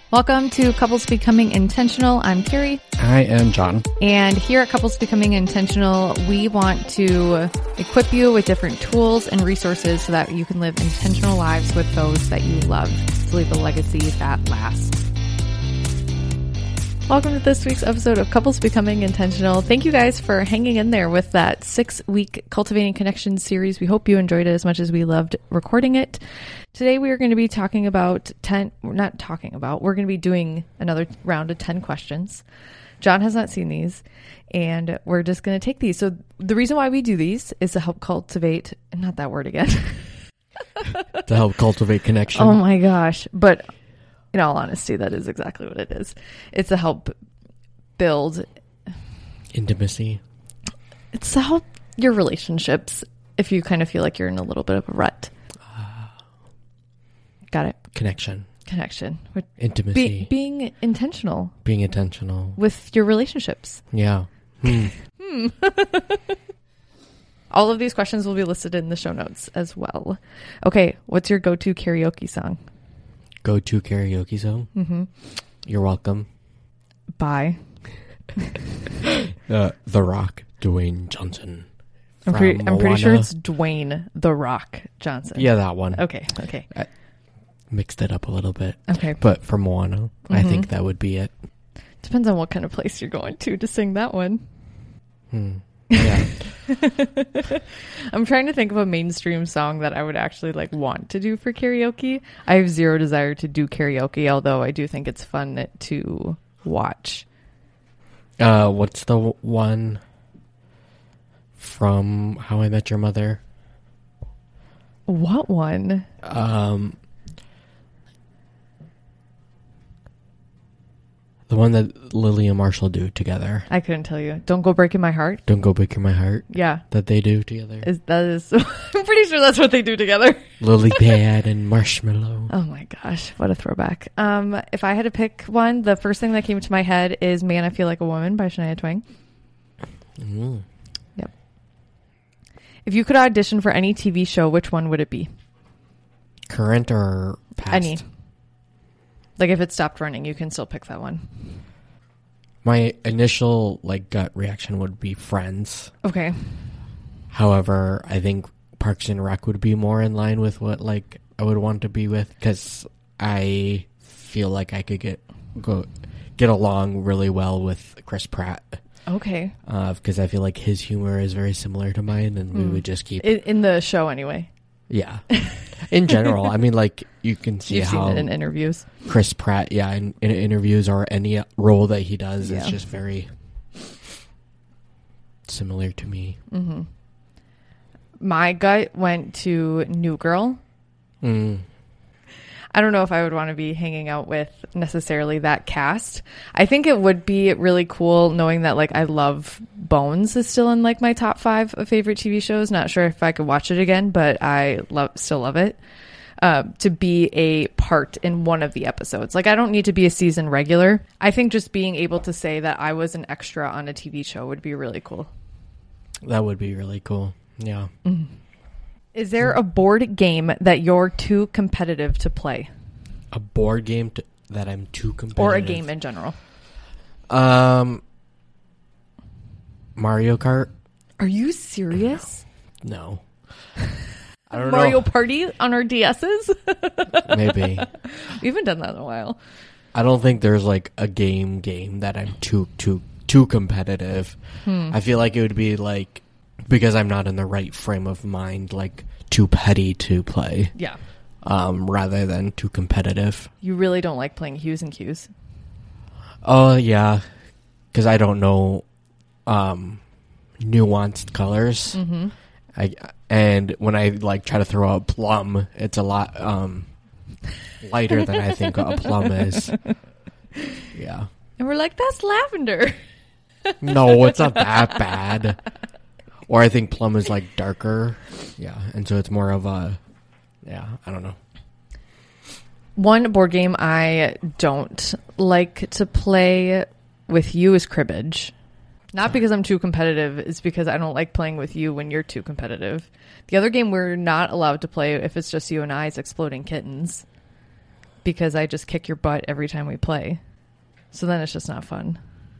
Welcome to Couples Becoming Intentional. I'm Carrie. I am John. And here at Couples Becoming Intentional, we want to equip you with different tools and resources so that you can live intentional lives with those that you love to leave a legacy that lasts. Welcome to this week's episode of Couples Becoming Intentional. Thank you guys for hanging in there with that 6-week Cultivating Connections series. We hope you enjoyed it as much as we loved recording it. Today we are going to be talking about we're going to be doing another round of 10 questions. John has not seen these, and we're just going to take these. So the reason why we do these is to help cultivate, not that word again. To help cultivate connection. Oh my gosh. But in all honesty, that is exactly what it is. It's to help build intimacy. It's to help your relationships if you kind of feel like you're in a little bit of a rut. Got it. Connection. Intimacy. Being intentional. Being intentional. With your relationships. Yeah. All of these questions will be listed in the show notes as well. Okay, what's your go-to karaoke song? Go-to karaoke song? Mm-hmm. You're welcome. By? The Rock, Dwayne Johnson. I'm pretty sure it's Dwayne The Rock Johnson. Yeah, that one. Okay. I mixed it up a little bit. Okay. But for Moana, I think that would be it. Depends on what kind of place you're going to sing that one. Yeah. I'm trying to think of a mainstream song that I would actually want to do for karaoke. I have zero desire to do karaoke, although I do think it's fun to watch. What's the one from How I Met Your Mother? What one? The one that Lily and Marshall do together. I couldn't tell you. Don't Go Breaking My Heart? Don't Go Breaking My Heart? Yeah. That they do together? I'm pretty sure that's what they do together. Lily Pad and Marshmallow. Oh my gosh, what a throwback. If I had to pick one, the first thing that came to my head is Man, I Feel Like a Woman by Shania Twain. Yep. If you could audition for any TV show, which one would it be? Current or past? Any. If it stopped running, you can still pick that one. My initial gut reaction would be Friends. Okay. However, I think Parks and Rec would be more in line with what I would want to be with, because I feel like I could get along really well with Chris Pratt. Okay. Because I feel like his humor is very similar to mine, and we would just keep in the show anyway. Yeah. In general, I mean, you can see You've how seen it in interviews. Chris Pratt, in interviews or any role that he does, it's just very similar to me. Mm-hmm. My gut went to New Girl. I don't know if I would want to be hanging out with necessarily that cast. I think it would be really cool knowing that I love Bones is still in my top 5 of favorite TV shows. Not sure if I could watch it again, but I still love it. To be a part in one of the episodes. I don't need to be a season regular. I think just being able to say that I was an extra on a TV show would be really cool. That would be really cool. Yeah. Is there a board game that you're too competitive to play? A board game that I'm too competitive? Or a game in general? Mario Kart? Are you serious? No. I don't Mario know. Party on our DSs? Maybe. We haven't done that in a while. I don't think there's a game that I'm too competitive. I feel like it would be because I'm not in the right frame of mind, too petty to play. Yeah. Rather than too competitive. You really don't like playing Hues and Cues? Oh, yeah. Because I don't know nuanced colors. Mm-hmm. And when I try to throw out plum, it's a lot lighter than I think a plum is. Yeah. And we're that's lavender. No, it's not that bad. Or I think plum is darker. Yeah. And so it's more of I don't know. One board game I don't like to play with you is cribbage. Not because I'm too competitive, it's because I don't like playing with you when you're too competitive. The other game we're not allowed to play if it's just you and I is Exploding Kittens. because I just kick your butt every time we play. So then it's just not fun.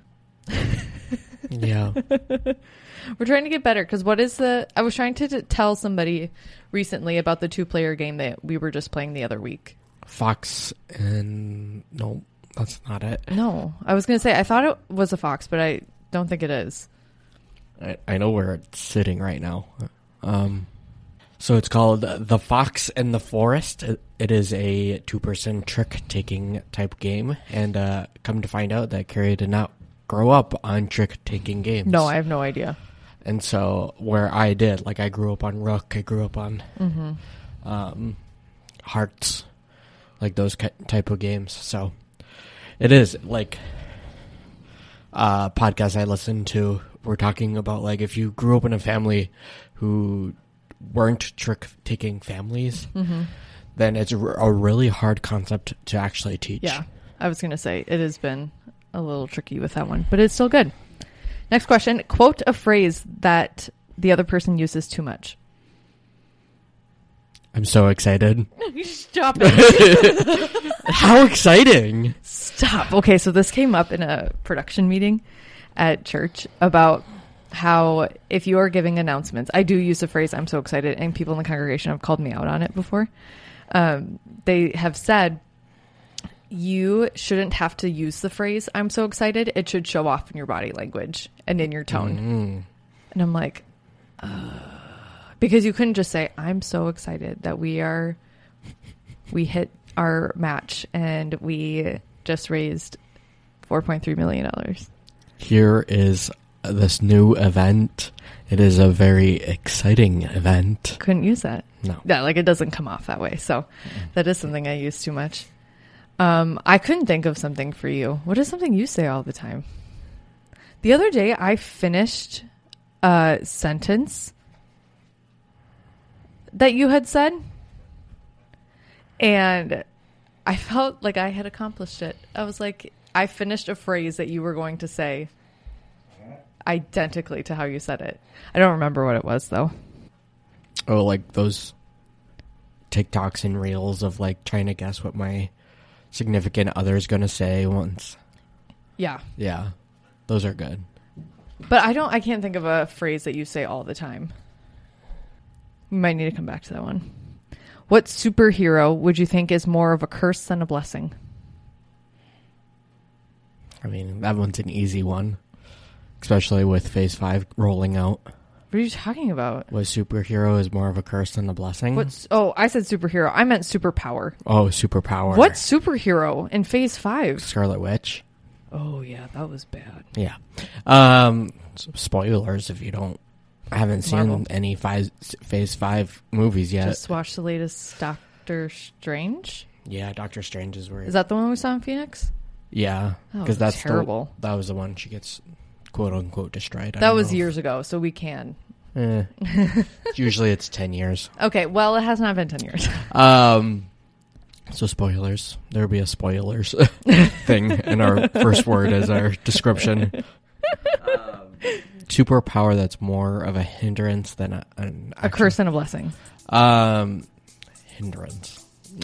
Yeah. We're trying to get better because I was trying to tell somebody recently about the 2-player game that we were just playing the other week. Fox and no, that's not it. No, I was going to say I thought it was a fox, but I don't think it is. I know where it's sitting right now. So it's called The Fox and the Forest. It is a 2-person trick-taking type game, and come to find out that Carrie did not grow up on trick-taking games. No, I have no idea. And so where I did, like I grew up on Rook, I grew up on Hearts, like those type of games. So it is like podcasts I listen to. We're talking about like if you grew up in a family who weren't trick-taking families, then it's a really hard concept to actually teach. Yeah, I was going to say it has been a little tricky with that one, but it's still good. Next question. Quote a phrase that the other person uses too much. I'm so excited. Stop it. How exciting. Stop. Okay, so this came up in a production meeting at church about how if you are giving announcements, I do use the phrase I'm so excited, and people in the congregation have called me out on it before. They have said you shouldn't have to use the phrase I'm so excited. It should show off in your body language and in your tone. And I'm like, because you couldn't just say I'm so excited that we hit our match and we just raised $4.3 million. Here is this new event. It is a very exciting event. Couldn't use that. No. Yeah, like it doesn't come off that way. So that is something I use too much. I couldn't think of something for you. What is something you say all the time? The other day I finished a sentence that you had said, and I felt like I had accomplished it. I was like, I finished a phrase that you were going to say identically to how you said it. I don't remember what it was, though. Oh, like those TikToks and reels of like trying to guess what my significant other is going to say once. Yeah. Yeah. Those are good. But I can't think of a phrase that you say all the time. You might need to come back to that one. What superhero would you think is more of a curse than a blessing? I mean, that one's an easy one, especially with Phase 5 rolling out. What are you talking about? Was superhero is more of a curse than a blessing? I said superhero. I meant superpower. Oh, superpower. What superhero in Phase 5? Scarlet Witch. Oh, yeah, that was bad. Yeah. Spoilers if you haven't seen Marvel. any Phase 5 movies yet. Just watch the latest Doctor Strange. Yeah, Doctor Strange is where... Is that the one we saw in Phoenix? Yeah, Oh, because that's terrible. that was the one she gets quote unquote destroyed. That was years ago, so we can. Usually it's 10 years. Okay, well, it has not been 10 years. So spoilers. There'll be a spoilers thing in our first word as our description. Superpower that's more of a hindrance than a curse and a blessing. Hindrance.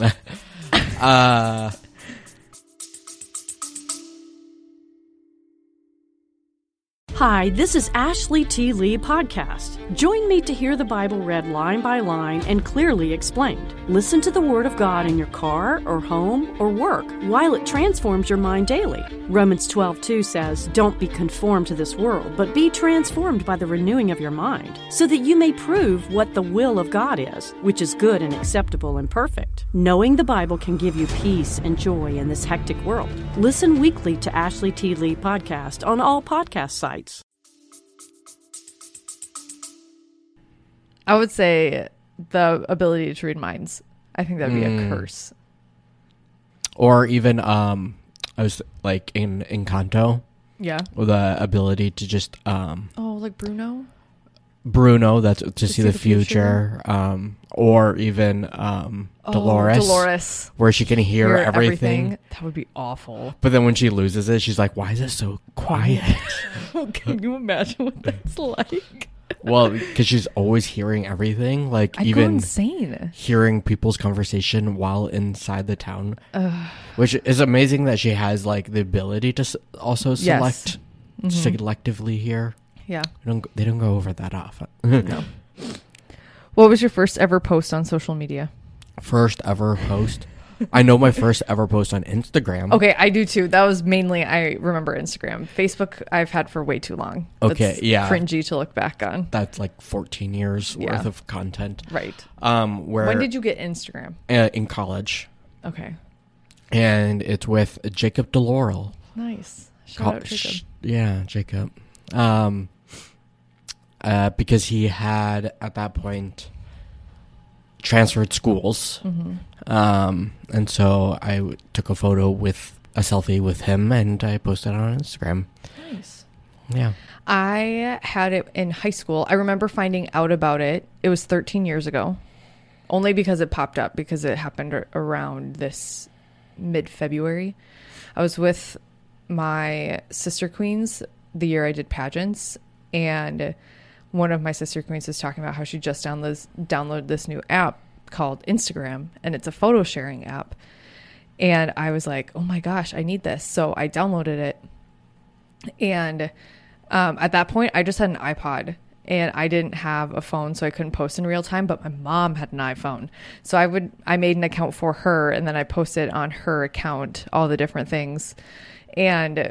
Hi, this is Ashley T. Lee Podcast. Join me to hear the Bible read line by line and clearly explained. Listen to the Word of God in your car or home or work while it transforms your mind daily. Romans 12:2 says, "Don't be conformed to this world, but be transformed by the renewing of your mind, so that you may prove what the will of God is, which is good and acceptable and perfect." Knowing the Bible can give you peace and joy in this hectic world. Listen weekly to Ashley T. Lee Podcast on all podcast sites. I would say the ability to read minds. I think that would be a curse. Or even, I was like in Encanto. Yeah. With the ability to just, like Bruno? Bruno, that's to see the future. Or even Dolores, where she can hear everything. That would be awful. But then when she loses it, she's like, why is it so quiet? Can you imagine what that's like? Well, because she's always hearing everything, like I'd even go insane. hearing people's conversation while inside the town, which is amazing that she has like the ability to also select, selectively hear. Yeah. They don't go over that often. No. What was your first ever post on social media? First ever post? I know my first ever post on Instagram. Okay, I do too. That was mainly, I remember Instagram. Facebook, I've had for way too long. Okay, That's yeah. cringy to look back on. That's like 14 years Yeah. worth of content. Right. Where When did you get Instagram? in college. Okay. And it's with Jacob DeLaurel. Nice. Shout out Jacob. Yeah, Jacob. Because he had at that point transferred schools, and so I took a photo with a selfie with him, and I posted it on Instagram. Nice. Yeah, I had it in high school. I remember finding out about it. It was 13 years ago, only because it popped up because it happened around this mid-February. I was with my sister queens the year I did pageants, and one of my sister queens was talking about how she just downloaded this new app called Instagram, and it's a photo sharing app. And I was like, oh my gosh, I need this. So I downloaded it. And at that point, I just had an iPod, and I didn't have a phone, so I couldn't post in real time, but my mom had an iPhone. So I made an account for her, and then I posted on her account all the different things. And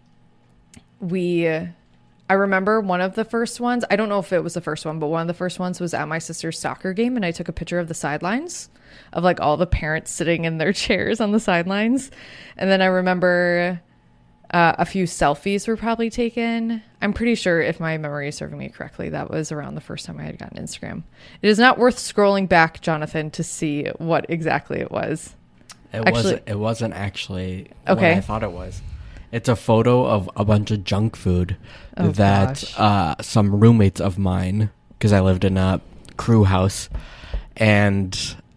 I remember one of the first ones, I don't know if it was the first one, but one of the first ones was at my sister's soccer game, and I took a picture of the sidelines of like all the parents sitting in their chairs on the sidelines. And then I remember a few selfies were probably taken. I'm pretty sure, if my memory is serving me correctly, that was around the first time I had gotten Instagram. It is not worth scrolling back, Jonathan, to see what exactly it was. It wasn't actually Okay. what I thought it was. It's a photo of a bunch of junk food that some roommates of mine, because I lived in a crew house, and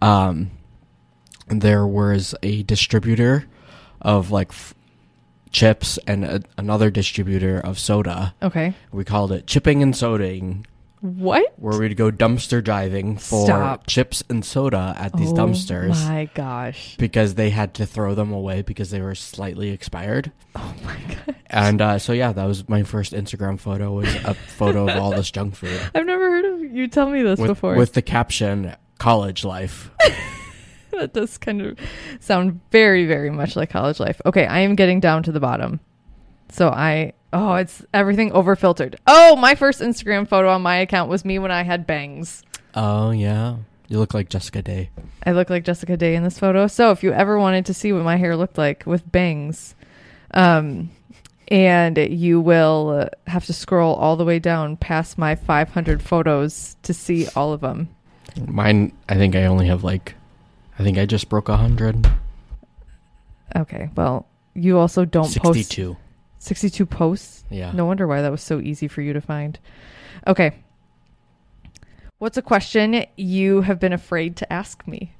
there was a distributor of like chips and another distributor of soda. Okay. We called it chipping and sodaing. What? Where we'd go dumpster diving for chips and soda at these dumpsters. Oh my gosh. Because they had to throw them away because they were slightly expired. Oh my god. And so yeah, that was my first Instagram photo, was a photo of all this junk food. I've never heard of you tell me this before. With the caption, college life. That does kind of sound very, very much like college life. Okay, I am getting down to the bottom. So it's everything over filtered. Oh, my first Instagram photo on my account was me when I had bangs. Oh, yeah. You look like Jessica Day. I look like Jessica Day in this photo. So if you ever wanted to see what my hair looked like with bangs, and you will have to scroll all the way down past my 500 photos to see all of them. Mine, I think I just broke 100. Okay, well, you also don't 62. 62 posts? Yeah. No wonder why that was so easy for you to find. Okay. What's a question you have been afraid to ask me?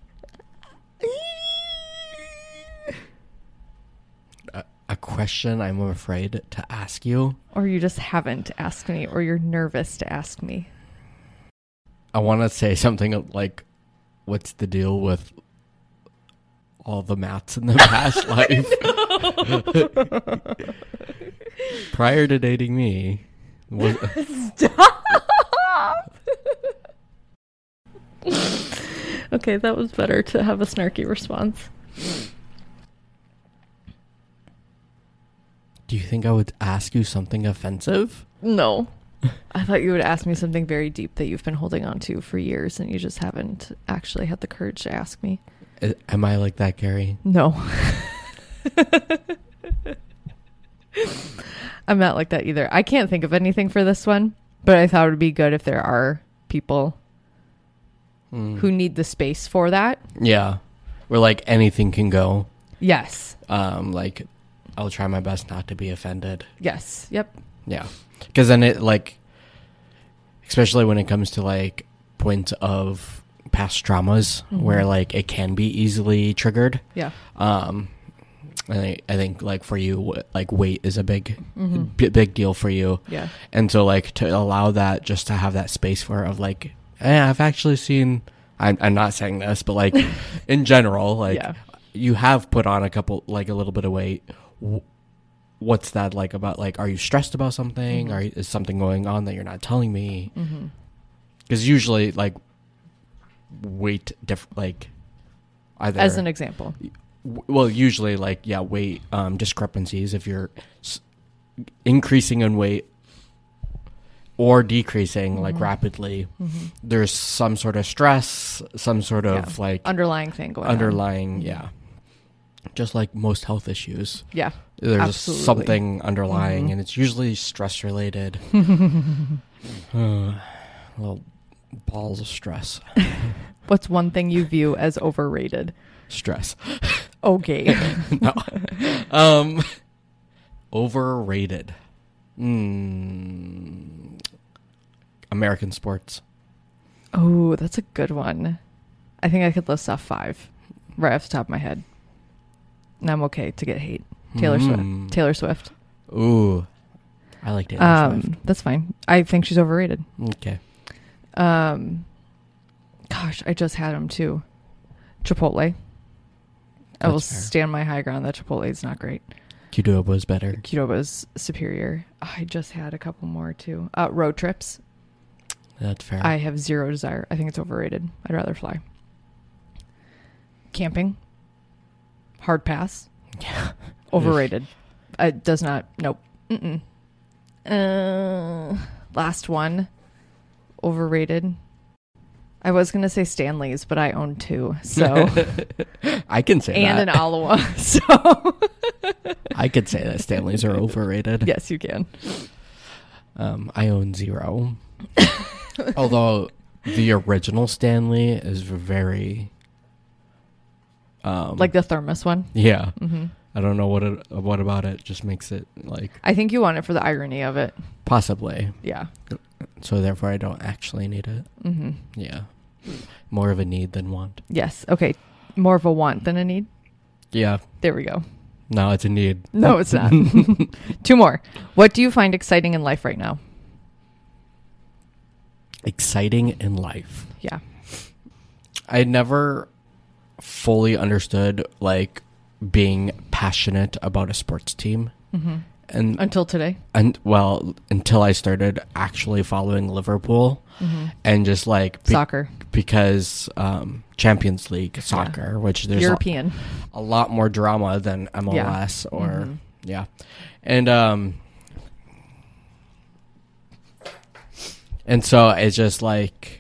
A question I'm afraid to ask you? Or you just haven't asked me, or you're nervous to ask me? I want to say something like, what's the deal with all the Matts in the past life? Prior to dating me. Stop! Okay, that was better to have a snarky response. Do you think I would ask you something offensive? No. I thought you would ask me something very deep that you've been holding on to for years and you just haven't actually had the courage to ask me. Am I like that, Gary? No. I'm not like that either. I can't think of anything for this one, but I thought it would be good if there are people who need the space for that. Yeah. Where like anything can go. Yes. Like I'll try my best not to be offended. Yes. Yep. Yeah. Because then it like especially when it comes to like points of past traumas where like it can be easily triggered. Yeah. I think like for you, like weight is a big deal for you. Yeah. And so like to allow that, just to have that space for of like, I've actually seen, I'm not saying this, but like in general, like you have put on a little bit of weight. What's that like about? Like, are you stressed about something? Is something going on that you're not telling me? Because usually like weight, like either as an example. Well, usually like, weight discrepancies, if you're increasing in weight or decreasing like rapidly, there's some sort of stress, some sort of like underlying thing going on. Yeah. Just like most health issues. Yeah. There's absolutely. something underlying and it's usually stress related. Little balls of stress. What's one thing you view as overrated? Stress. Okay. No. Overrated. American sports. Oh, that's a good one. I think I could list off 5 right off the top of my head. And I'm okay to get hate. Taylor Swift. Ooh. I like Taylor Swift. That's fine. I think she's overrated. Okay. Gosh, I just had them too. Chipotle. I will stand my high ground that Chipotle is not great. Qdoba is better. Qdoba is superior. I just had a couple more too. Road trips. That's fair. I have zero desire. I think it's overrated. I'd rather fly. Camping. Hard pass. Yeah. Overrated. It does not. Nope. Last one. Overrated. I was going to say Stanley's, but I own 2. So I can say and that. an Alawa. So I could say that Stanley's are overrated. Yes, you can. I own 0. Although the original Stanley is very like the thermos one. Yeah. I don't know what about it just makes it like. I think you want it for the irony of it. Possibly. Yeah. So therefore, I don't actually need it. Yeah. More of a need than want. Yes. Okay. More of a want than a need. Yeah. There we go. No, it's a need. No, it's not. 2 more. What do you find exciting in life right now? Exciting in life. Yeah. I never fully understood like being passionate about a sports team. And until today. And well, until I started actually following Liverpool and just like soccer, because Champions League soccer, which there's European a lot more drama than MLS or and so it's just like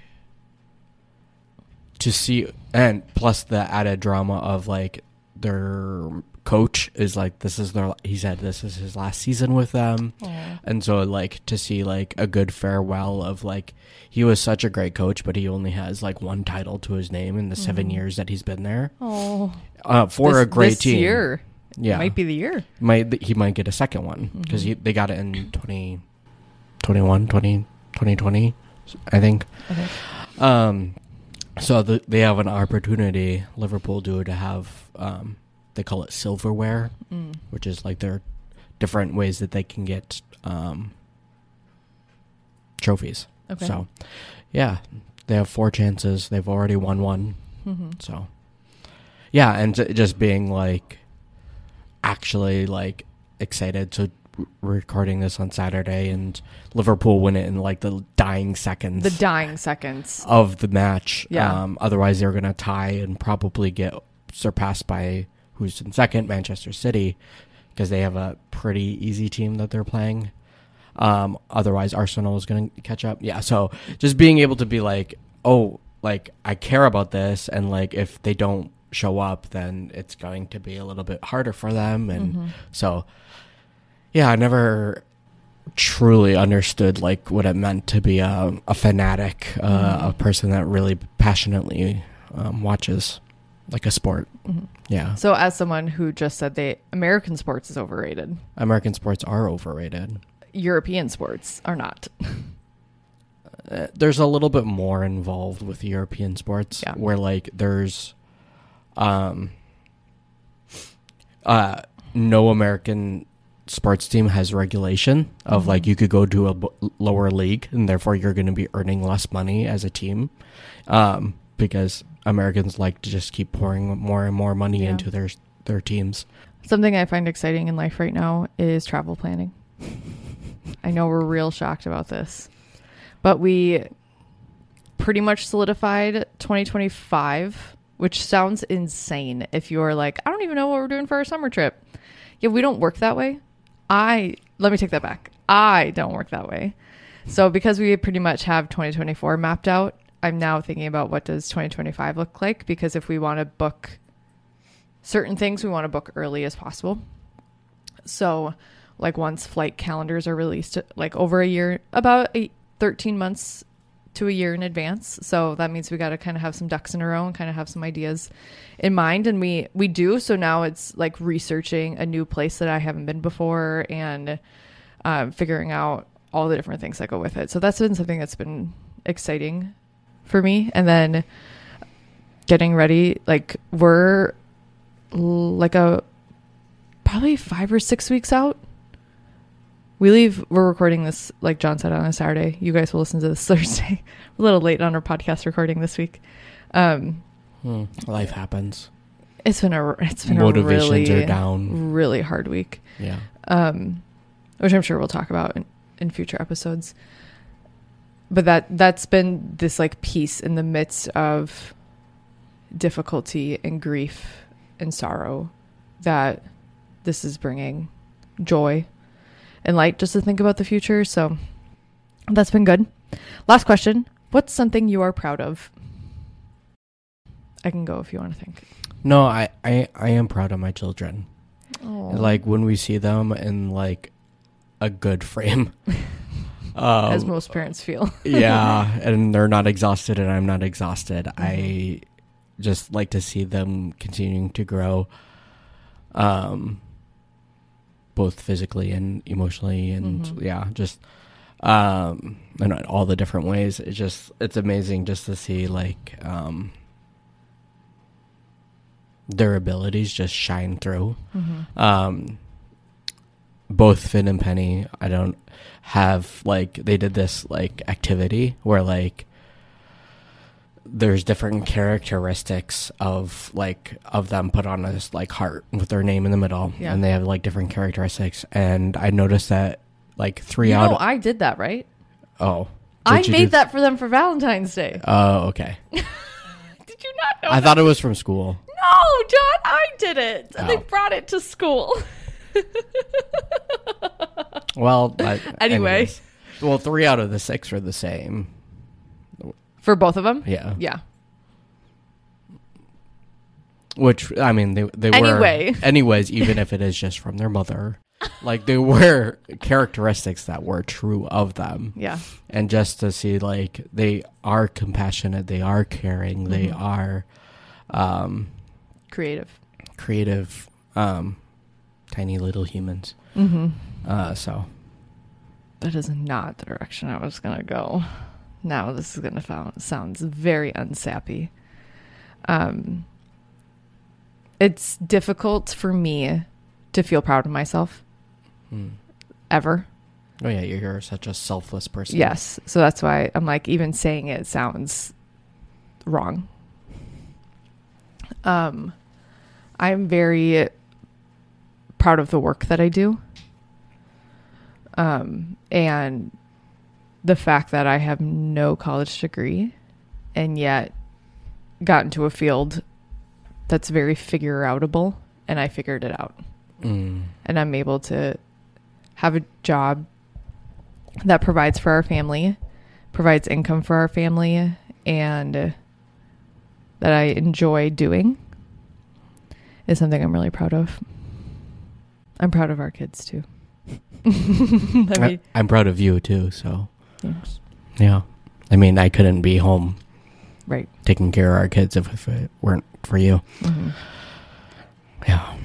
to see, and plus the added drama of like their coach is like, he said this is his last season with them. Aww. And so like to see like a good farewell of like, he was such a great coach, but he only has like 1 title to his name in the 7 years that he's been there. For a great team. This year. Yeah. Might be the year. He might get a second one because they got it in 2020, I think. Okay. So they have an opportunity, Liverpool do, to have, they call it silverware, which is like their different ways that they can get trophies. Okay. So, yeah, they have 4 chances. They've already won 1. So, yeah, and just being like actually like excited. So recording this on Saturday, and Liverpool win it in like the dying seconds. Of the match. Yeah. Otherwise, they're going to tie and probably get surpassed by who's in second, Manchester City, because they have a pretty easy team that they're playing. Otherwise, Arsenal is going to catch up. Yeah, so just being able to be like, oh, like I care about this, and like if they don't show up, then it's going to be a little bit harder for them. And so, yeah, I never truly understood like what it meant to be a fanatic, a person that really passionately watches like a sport. Yeah. So as someone who just said American sports is overrated. American sports are overrated. European sports are not. there's a little bit more involved with European sports, where like there's no American sports team has regulation of like you could go to a lower league and therefore you're going to be earning less money as a team, because Americans like to just keep pouring more and more money into their teams. Something I find exciting in life right now is travel planning. I know we're real shocked about this, but we pretty much solidified 2025, which sounds insane if you're like, I don't even know what we're doing for our summer trip. Yeah, we don't work that way. Let me take that back. I don't work that way. So because we pretty much have 2024 mapped out, I'm now thinking about what does 2025 look like, because if we want to book certain things, we want to book early as possible. So like once flight calendars are released, like over a year, about 13 months to a year in advance. So that means we got to kind of have some ducks in a row and kind of have some ideas in mind. And we do. So now it's like researching a new place that I haven't been before and figuring out all the different things that go with it. So that's been something that's been exciting for me. And then getting ready, like we're like probably 5 or 6 weeks out. We're recording this, like John said, on a Saturday. You guys will listen to this Thursday. We're a little late on our podcast recording this week. Life happens. It's been Motivations are down. Really hard week. Yeah. Which I'm sure we'll talk about in future episodes. But that's been this like peace in the midst of difficulty and grief and sorrow, that this is bringing joy and light just to think about the future. So that's been good. Last question. What's something you are proud of? I can go if you want to think. No, I am proud of my children. Aww. Like when we see them in like a good frame. As most parents feel. Yeah. And they're not exhausted and I'm not exhausted. Mm-hmm. I just like to see them continuing to grow. Both physically and emotionally and just in all the different ways. It's amazing just to see like their abilities just shine through. Both Finn and Penny, I don't have like, they did this like activity where like there's different characteristics of them put on this like heart with their name in the middle, and they have like different characteristics. And I noticed that like I did that, right? Oh, I made that for them for Valentine's Day. Oh, okay. Did you not know? I thought it was from school. No, John, I did it. Oh. They brought it to school. Well, anyway. Anyways. Well, 3 out of the 6 are the same. For both of them? Yeah. Yeah. Which, I mean, they were... Anyways, even if it is just from their mother. Like, they were characteristics that were true of them. Yeah. And just to see, like, they are compassionate, they are caring, they are... creative, tiny little humans. So... That is not the direction I was going to go. Now this is going to sounds very unsappy. It's difficult for me to feel proud of myself. Ever. Oh yeah, you're such a selfless person. Yes. So that's why I'm like, even saying it sounds wrong. I'm very proud of the work that I do. And the fact that I have no college degree and yet got into a field that's very figure-outable, and I figured it out. And I'm able to have a job that provides for our family, provides income for our family, and that I enjoy doing is something I'm really proud of. I'm proud of our kids too. I'm proud of you too, so yes. Yeah. I mean, I couldn't be home right taking care of our kids if it weren't for you. Yeah.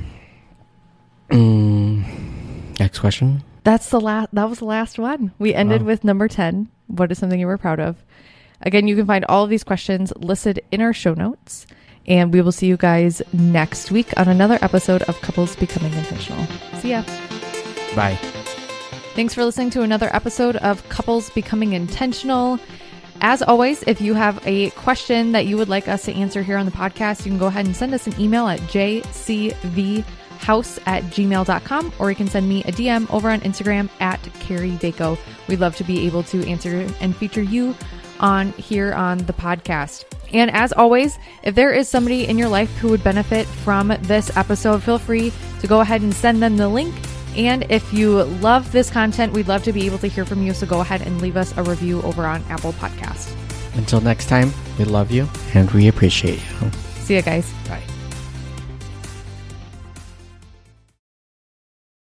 Next question. That was the last one. We ended with number 10. What is something you were proud of? Again, you can find all of these questions listed in our show notes. And we will see you guys next week on another episode of Couples Becoming Intentional. See ya. Bye. Thanks for listening to another episode of Couples Becoming Intentional. As always, if you have a question that you would like us to answer here on the podcast, you can go ahead and send us an email at jcvhouse@gmail.com, or you can send me a DM over on Instagram at Carrie Daco. We'd love to be able to answer and feature you on here on the podcast. And as always, if there is somebody in your life who would benefit from this episode, feel free to go ahead and send them the link. And if you love this content, we'd love to be able to hear from you. So go ahead and leave us a review over on Apple Podcasts. Until next time, we love you and we appreciate you. See you guys. Bye.